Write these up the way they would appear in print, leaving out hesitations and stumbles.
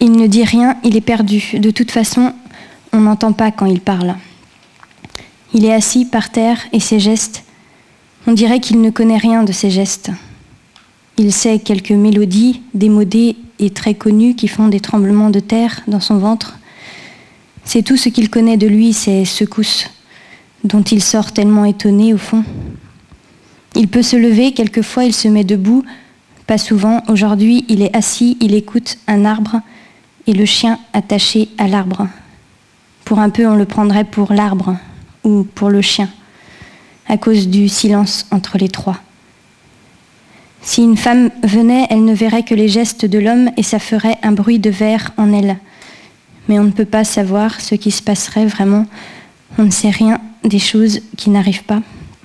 Il ne dit rien, il est perdu. De toute façon, on n'entend pas quand il parle. Il est assis par terre et ses gestes, on dirait qu'il ne connaît rien de ses gestes. Il sait quelques mélodies démodées et très connues qui font des tremblements de terre dans son ventre. C'est tout ce qu'il connaît de lui, ces secousses, dont il sort tellement étonné au fond. Il peut se lever, quelquefois il se met debout, pas souvent. Aujourd'hui, il est assis, il écoute un arbre et le chien attaché à l'arbre. Pour un peu, on le prendrait pour l'arbre ou pour le chien, à cause du silence entre les trois. Si une femme venait, elle ne verrait que les gestes de l'homme et ça ferait un bruit de verre en elle. Mais on ne peut pas savoir ce qui se passerait vraiment. On ne sait rien des choses qui n'arrivent pas.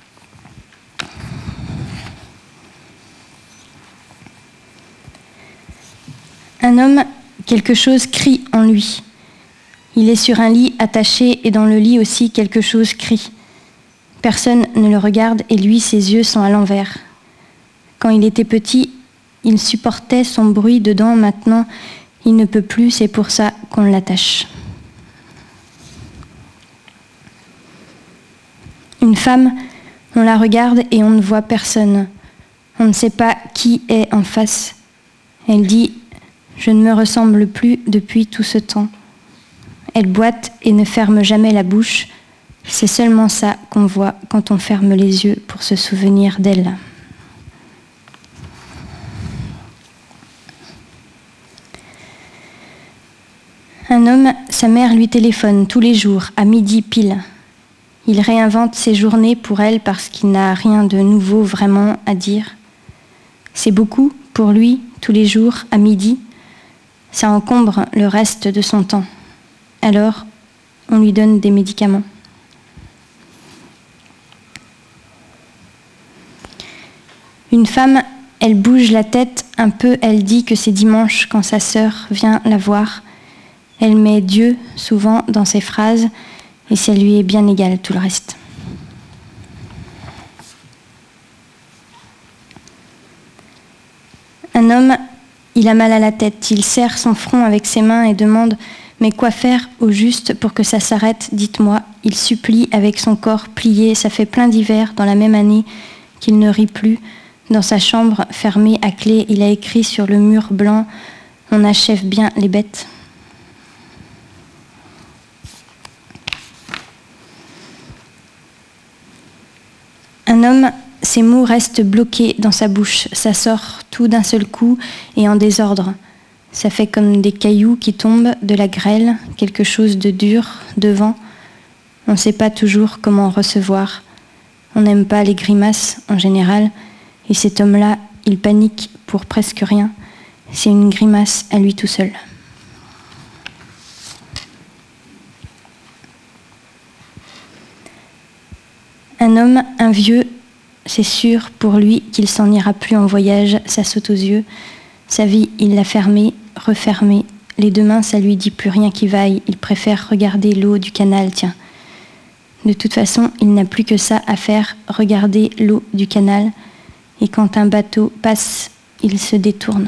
Un homme, quelque chose crie en lui. Il est sur un lit attaché et dans le lit aussi quelque chose crie. Personne ne le regarde et lui, ses yeux sont à l'envers. Quand il était petit, il supportait son bruit dedans. Maintenant, il ne peut plus, c'est pour ça qu'on l'attache. Une femme, on la regarde et on ne voit personne. On ne sait pas qui est en face. Elle dit « Je ne me ressemble plus depuis tout ce temps ». Elle boite et ne ferme jamais la bouche. C'est seulement ça qu'on voit quand on ferme les yeux pour se souvenir d'elle. Un homme, sa mère lui téléphone tous les jours, à midi pile. Il réinvente ses journées pour elle parce qu'il n'a rien de nouveau vraiment à dire. C'est beaucoup pour lui, tous les jours, à midi. Ça encombre le reste de son temps. Alors, on lui donne des médicaments. Une femme, elle bouge la tête un peu, elle dit que c'est dimanche quand sa sœur vient la voir. Elle met Dieu souvent dans ses phrases et ça lui est bien égal tout le reste. Un homme, il a mal à la tête, il serre son front avec ses mains et demande « Mais quoi faire au juste pour que ça s'arrête, dites-moi » Il supplie avec son corps plié, ça fait plein d'hivers dans la même année qu'il ne rit plus. Dans sa chambre, fermée à clé, il a écrit sur le mur blanc « On achève bien les bêtes ». Un homme, ses mots restent bloqués dans sa bouche, ça sort tout d'un seul coup et en désordre. Ça fait comme des cailloux qui tombent, de la grêle, quelque chose de dur, devant. On ne sait pas toujours comment recevoir. On n'aime pas les grimaces en général. Et cet homme-là, il panique pour presque rien. C'est une grimace à lui tout seul. Un homme, un vieux, c'est sûr pour lui qu'il s'en ira plus en voyage, ça saute aux yeux. Sa vie, il l'a fermée, refermée. Les deux mains, ça lui dit plus rien qui vaille. Il préfère regarder l'eau du canal, tiens. De toute façon, il n'a plus que ça à faire, regarder l'eau du canal. Et quand un bateau passe, il se détourne.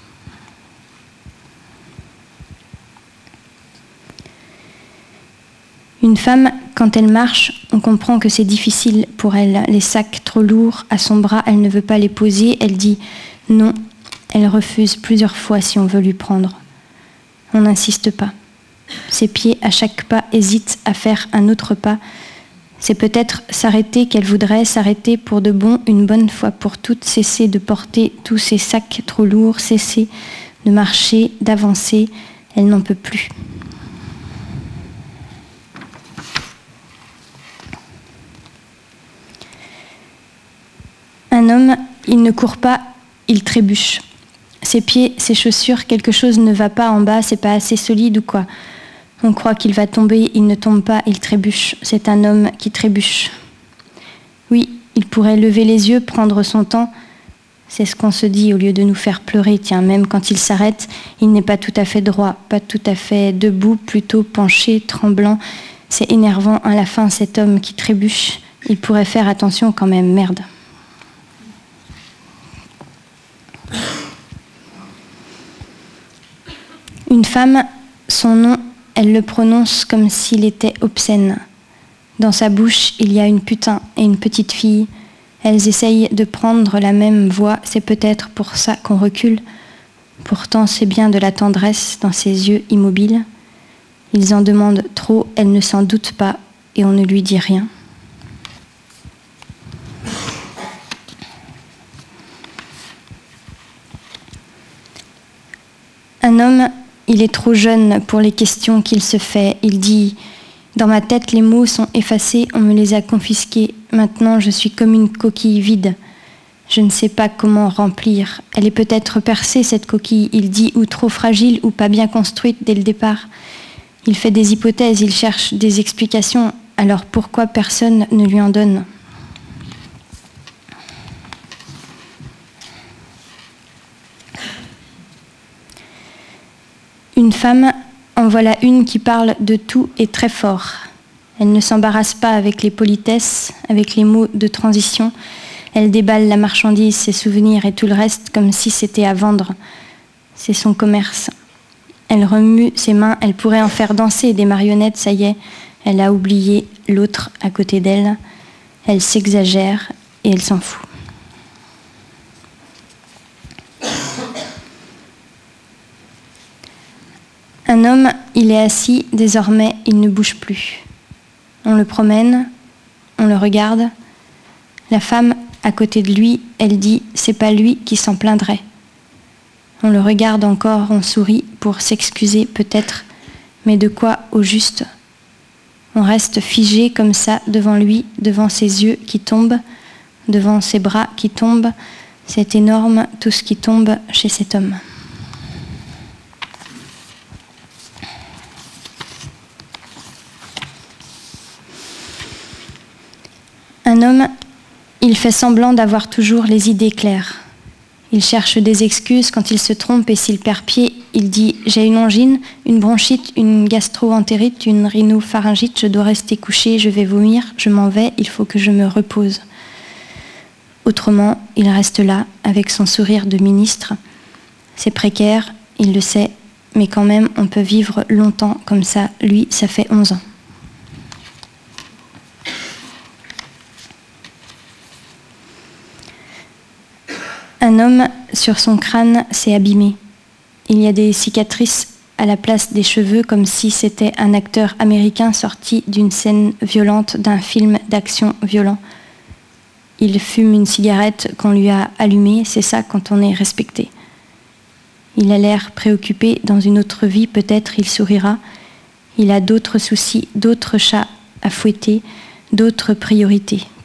Une femme, quand elle marche, on comprend que c'est difficile pour elle. Les sacs trop lourds à son bras, elle ne veut pas les poser. Elle dit non. Elle refuse plusieurs fois si on veut lui prendre. On n'insiste pas. Ses pieds, à chaque pas, hésitent à faire un autre pas. C'est peut-être s'arrêter qu'elle voudrait, s'arrêter pour de bon, une bonne fois pour toutes, cesser de porter tous ces sacs trop lourds, cesser de marcher, d'avancer. Elle n'en peut plus. Un homme, il ne court pas, il trébuche. Ses pieds, ses chaussures, quelque chose ne va pas en bas, c'est pas assez solide ou quoi. On croit qu'il va tomber, il ne tombe pas, il trébuche. C'est un homme qui trébuche. Oui, il pourrait lever les yeux, prendre son temps. C'est ce qu'on se dit au lieu de nous faire pleurer. Tiens, même quand il s'arrête, il n'est pas tout à fait droit, pas tout à fait debout, plutôt penché, tremblant. C'est énervant à la fin, cet homme qui trébuche. Il pourrait faire attention quand même, merde. Une femme, son nom, elle le prononce comme s'il était obscène. Dans sa bouche, il y a une putain et une petite fille. Elles essayent de prendre la même voix, c'est peut-être pour ça qu'on recule. Pourtant, c'est bien de la tendresse dans ses yeux immobiles. Ils en demandent trop, elle ne s'en doute pas, et on ne lui dit rien. Un homme, il est trop jeune pour les questions qu'il se fait. Il dit « Dans ma tête, les mots sont effacés, on me les a confisqués. Maintenant, je suis comme une coquille vide. Je ne sais pas comment remplir. Elle est peut-être percée, cette coquille. » Il dit « ou trop fragile, ou pas bien construite dès le départ. » Il fait des hypothèses, il cherche des explications. Alors pourquoi personne ne lui en donne ? Une femme, en voilà une qui parle de tout et très fort. Elle ne s'embarrasse pas avec les politesses, avec les mots de transition. Elle déballe la marchandise, ses souvenirs et tout le reste comme si c'était à vendre. C'est son commerce. Elle remue ses mains, elle pourrait en faire danser des marionnettes, ça y est. Elle a oublié l'autre à côté d'elle. Elle s'exagère et elle s'en fout. Un homme, il est assis, désormais, il ne bouge plus. On le promène, on le regarde. La femme, à côté de lui, elle dit « c'est pas lui qui s'en plaindrait ». On le regarde encore, on sourit pour s'excuser peut-être, mais de quoi au juste ? On reste figé comme ça devant lui, devant ses yeux qui tombent, devant ses bras qui tombent. C'est énorme tout ce qui tombe chez cet homme. Un homme, il fait semblant d'avoir toujours les idées claires. Il cherche des excuses quand il se trompe et s'il perd pied, il dit « j'ai une angine, une bronchite, une gastro-entérite, une rhinopharyngite, je dois rester couché, je vais vomir, je m'en vais, il faut que je me repose ». Autrement, il reste là, avec son sourire de ministre. C'est précaire, il le sait, mais quand même, on peut vivre longtemps comme ça. Lui, ça fait 11 ans. Un homme, sur son crâne, s'est abîmé. Il y a des cicatrices à la place des cheveux, comme si c'était un acteur américain sorti d'une scène violente d'un film d'action violent. Il fume une cigarette qu'on lui a allumée, c'est ça quand on est respecté. Il a l'air préoccupé, dans une autre vie, peut-être il sourira. Il a d'autres soucis, d'autres chats à fouetter, d'autres priorités. Pigé ?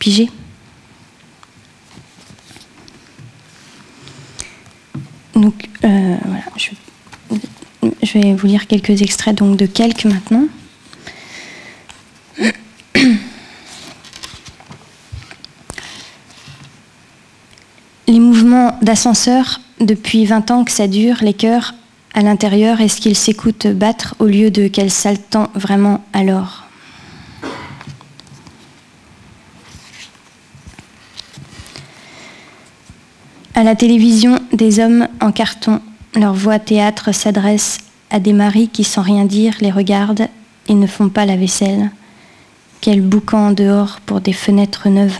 Donc, voilà, je vais vous lire quelques extraits donc, de Quelques maintenant. Les mouvements d'ascenseur, depuis 20 ans que ça dure, les cœurs à l'intérieur, est-ce qu'ils s'écoutent battre au lieu de quel sale temps vraiment alors ? À la télévision, des hommes en carton, leur voix théâtre s'adresse à des maris qui, sans rien dire, les regardent et ne font pas la vaisselle. Quel boucan dehors pour des fenêtres neuves.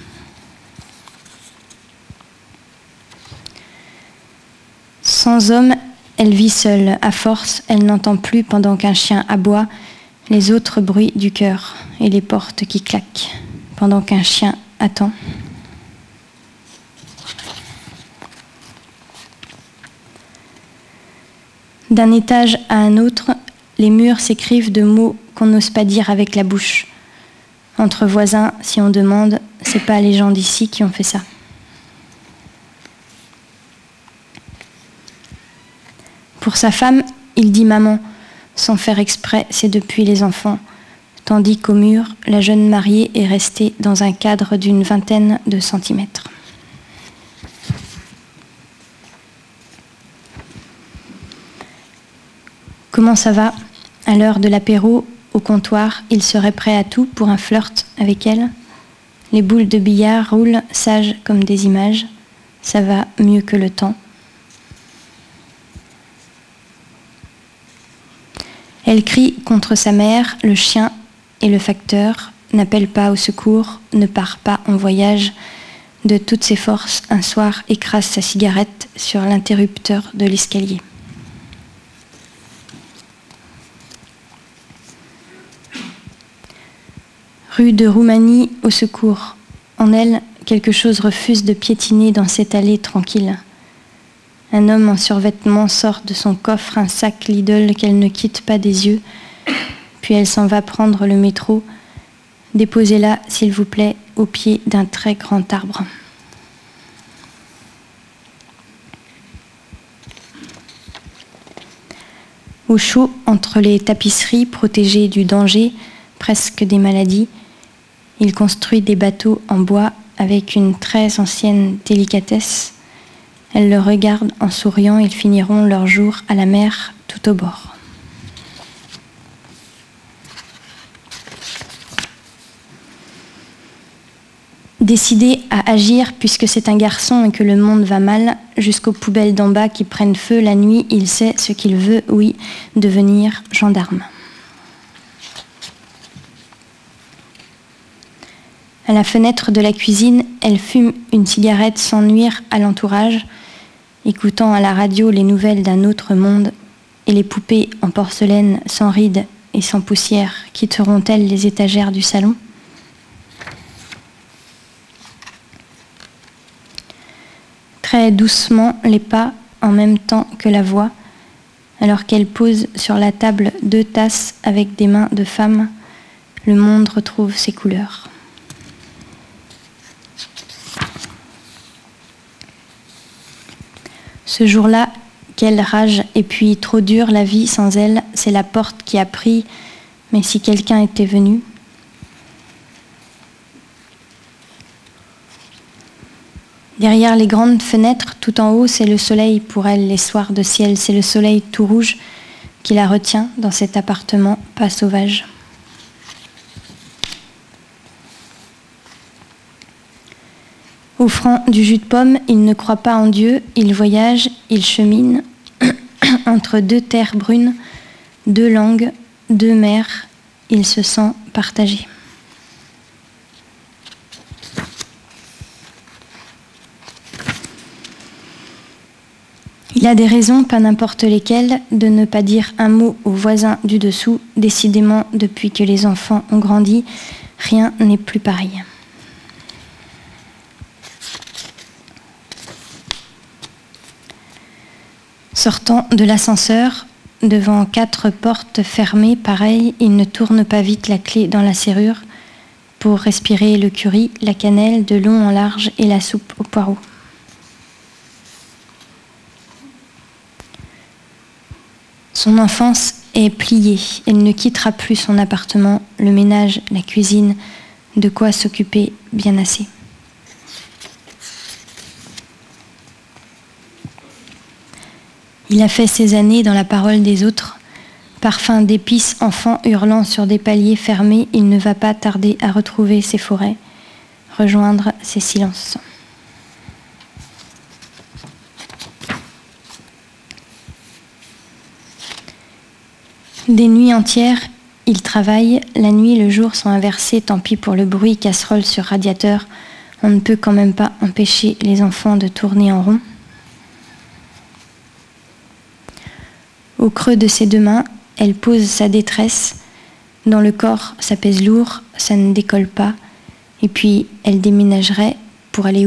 Sans homme, elle vit seule. À force, elle n'entend plus pendant qu'un chien aboie les autres bruits du cœur et les portes qui claquent pendant qu'un chien attend. D'un étage à un autre, les murs s'écrivent de mots qu'on n'ose pas dire avec la bouche. Entre voisins, si on demande, c'est pas les gens d'ici qui ont fait ça. Pour sa femme, il dit maman, sans faire exprès, c'est depuis les enfants, tandis qu'au mur, la jeune mariée est restée dans un cadre d'une 20aine de centimètres. Comment ça va ? À l'heure de l'apéro, au comptoir, il serait prêt à tout pour un flirt avec elle. Les boules de billard roulent sages comme des images. Ça va mieux que le temps. Elle crie contre sa mère, le chien et le facteur, n'appelle pas au secours, ne part pas en voyage. De toutes ses forces, un soir, écrase sa cigarette sur l'interrupteur de l'escalier. Rue de Roumanie, au secours. En elle, quelque chose refuse de piétiner dans cette allée tranquille. Un homme en survêtement sort de son coffre un sac Lidl qu'elle ne quitte pas des yeux, puis elle s'en va prendre le métro. Déposez-la, s'il vous plaît, au pied d'un très grand arbre. Au chaud, entre les tapisseries protégées du danger, presque des maladies, il construit des bateaux en bois avec une très ancienne délicatesse. Elle le regarde en souriant, ils finiront leur jour à la mer tout au bord. Décidé à agir puisque c'est un garçon et que le monde va mal, jusqu'aux poubelles d'en bas qui prennent feu la nuit, il sait ce qu'il veut, oui, devenir gendarme. À la fenêtre de la cuisine, elle fume une cigarette sans nuire à l'entourage, écoutant à la radio les nouvelles d'un autre monde, et les poupées en porcelaine sans rides et sans poussière quitteront-elles les étagères du salon ? Très doucement, les pas, en même temps que la voix, alors qu'elle pose sur la table 2 tasses avec des mains de femme, le monde retrouve ses couleurs. Ce jour-là, quelle rage, et puis trop dure la vie sans elle, c'est la porte qui a pris, mais si quelqu'un était venu. Derrière les grandes fenêtres, tout en haut, c'est le soleil pour elle, les soirs de ciel, c'est le soleil tout rouge qui la retient dans cet appartement pas sauvage. Offrant du jus de pomme, il ne croit pas en Dieu, il voyage, il chemine entre 2 terres brunes, 2 langues, 2 mers, il se sent partagé. Il a des raisons, pas n'importe lesquelles, de ne pas dire un mot aux voisins du dessous. Décidément, depuis que les enfants ont grandi, rien n'est plus pareil. Sortant de l'ascenseur, devant 4 portes fermées, pareil, il ne tourne pas vite la clé dans la serrure pour respirer le curry, la cannelle de long en large et la soupe aux poireaux. Son enfance est pliée, elle ne quittera plus son appartement, le ménage, la cuisine, de quoi s'occuper bien assez. Il a fait ses années dans la parole des autres, parfum d'épices, enfants hurlant sur des paliers fermés, il ne va pas tarder à retrouver ses forêts, rejoindre ses silences. Des nuits entières, il travaille, la nuit et le jour sont inversés, tant pis pour le bruit, casserole sur radiateur, on ne peut quand même pas empêcher les enfants de tourner en rond. Au creux de ses 2 mains, elle pose sa détresse, dans le corps ça pèse lourd, ça ne décolle pas, et puis elle déménagerait pour aller où ?